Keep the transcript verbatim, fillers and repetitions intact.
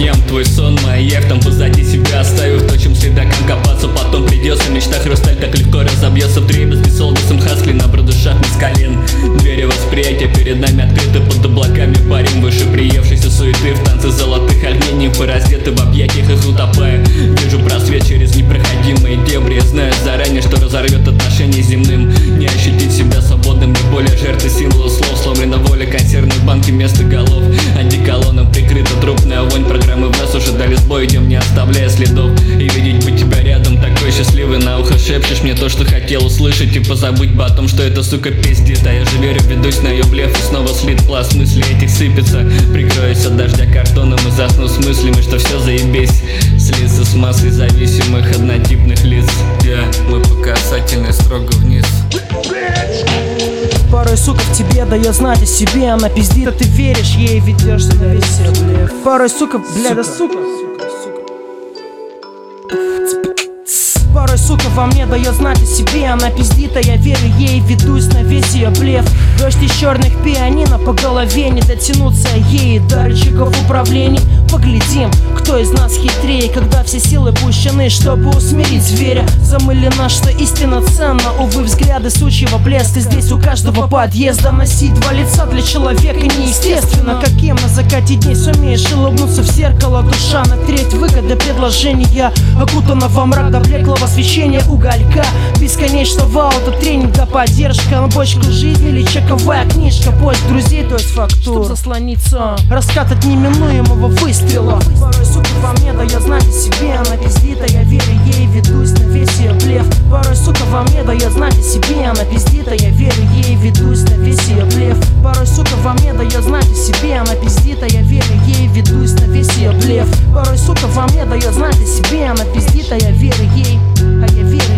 нем твой сон, маяк там позади себя оставив точим следакам копаться потом придется. Мечта хрусталь так легко разобьется в дребезги с олдосом хасли на продышах без колен. Двери восприятия перед нами открыты, под облаками парим выше приевшейся суеты. В танце золотых огней нимфы раздеты в объятиях их утопая. Вижу просвет через непроходимые дебри, знаю заранее, что разорвет отношения земным. Не ощутить себя свободным, не более жертвы символа слов. Сломлена воля, консервные банки вместо голов. Одеколоном прикрыта трупная вонь. Программы в нас уже дали сбой, идем не оставляя следов. И видеть бы тебя рядом, такой счастливый, на ухо шепчешь мне то, что хотел услышать. И позабыть бы о том, что эта сука пиздит. А я же верю, ведусь на ее блеф, и снова слит пласт мыслей этих сыпется. Прикроюсь от дождя картоном и засну с мыслями, что все заебись. Слиться с массой зависимых однотипных лиц. Yeah, мы по касательной строго вниз. Порой, сука, в тебе дает знать о себе. Она пиздит, а ты веришь ей, ведешься на весь блеф. Порой, сука, бля, да сука. Порой, сука, во мне дает знать о себе. Она пиздит, а я верю ей, ведусь на весь ее блеф. Дождь из черных пианино по голове, не дотянуться ей до рычагов управлений. Поглядим, кто из нас хитрее, когда все силы пущены, чтобы усмирить зверя. Замылено, что истина ценна, увы, взгляды сучьего блеска. Здесь у каждого подъезда носить два лица для человека неестественно. Каким на закате дней сумеешь улыбнуться в зеркало? Душа на треть выгоды предложения окутана во мрак до блеклого свечения уголька. Бесконечного аутотренинга, поддержка на бочку жизни или чековая книжка. Поиск друзей, то есть фактур, чтоб заслониться, раскат от неминуемого выстрела. Порой, сука, во мне дает знать о себе. Она пиздит, а я верю ей, ведусь на весь ее блеф. Порой, сука, во мне дает знать о себе. Она пиздит, а я верю ей, ведусь на весь ее блеф. Порой, сука, во мне дает знать о себе. Она пиздит, а я верю ей, ведусь на весь ее блеф. Порой, сука, во мне дает знать о себе. Она пиздит, а я верю ей, а я верю